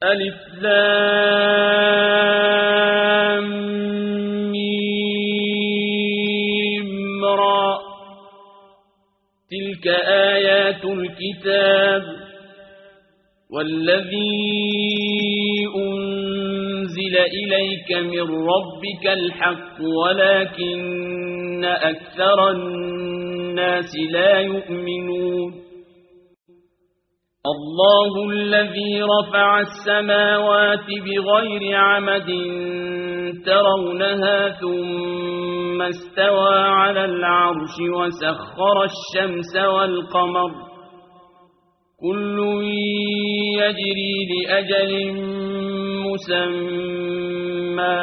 ألف لام ميم را تلك آيات الكتاب والذي أنزل إليك من ربك الحق ولكن أكثر الناس لا يؤمنون الله الذي رفع السماوات بغير عمد ترونها ثم استوى على العرش وسخر الشمس والقمر كل يجري لأجل مسمى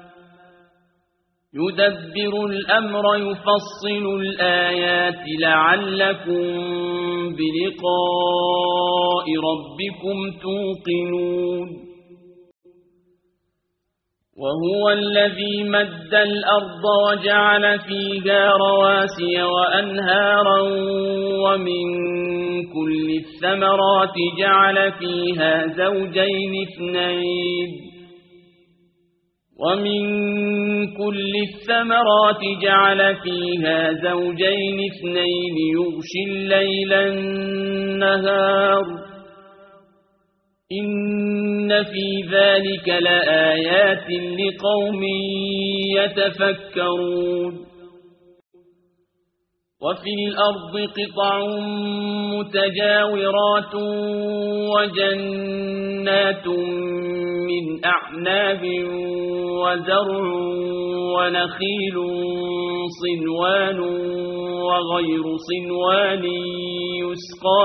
يدبر الأمر يفصل الآيات لعلكم بلقاء ربكم توقنون وهو الذي مد الأرض وجعل فيها رواسي وأنهارا ومن كل الثمرات جعل فيها زوجين اثنين يغشي الليل النهار إن في ذلك لآيات لقوم يتفكرون وفي الأرض قطع متجاورات وجنات من أعناب وزرع ونخيل صنوان وغير صنوان يسقى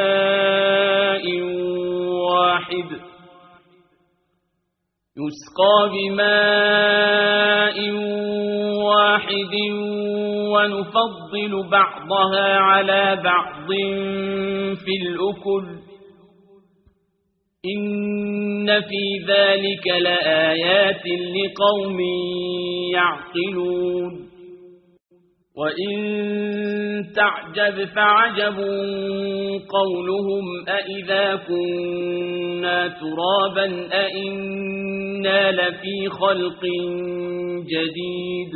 بماء واحد ونفضل بعضها على بعض في الأكل إن في ذلك لآيات لقوم يعقلون وإن تعجب فعجب قولهم أإذا كنا ترابا أإنا لفي خلق جديد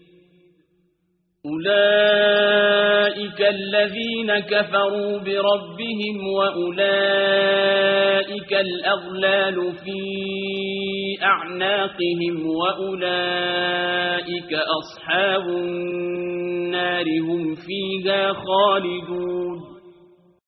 أولئك الذين كفروا بربهم وأولئك الأغلال في أعناقهم وأولئك أصحاب النار هم فيها خالدون